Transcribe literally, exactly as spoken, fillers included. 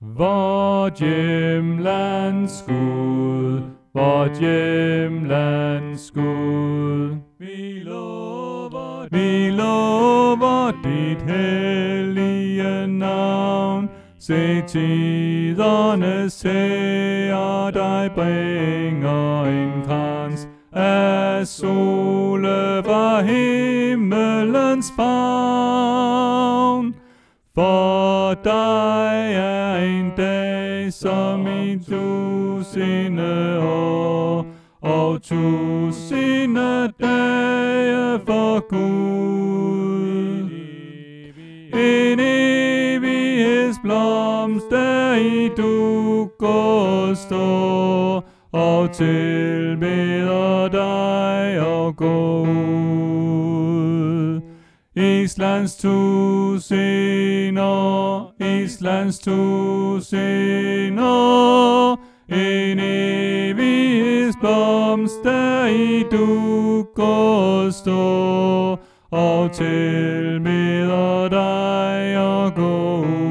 Vort hjemlands Gud, vort hjemlands Gud. Vi lover, vi lover dit hellige navn. Se tidernes herre dig bringer en krans af sole fra himmelens favn. For dig er en dag som i tusinde år, og tusinde dage for Gud. En evighedsblomst, der i du går står, og tilbeder dig og går ud. Islands tusind år, Islands tusind år, en evighedsblomst, der i du går står, og tilbeder dig og går ud.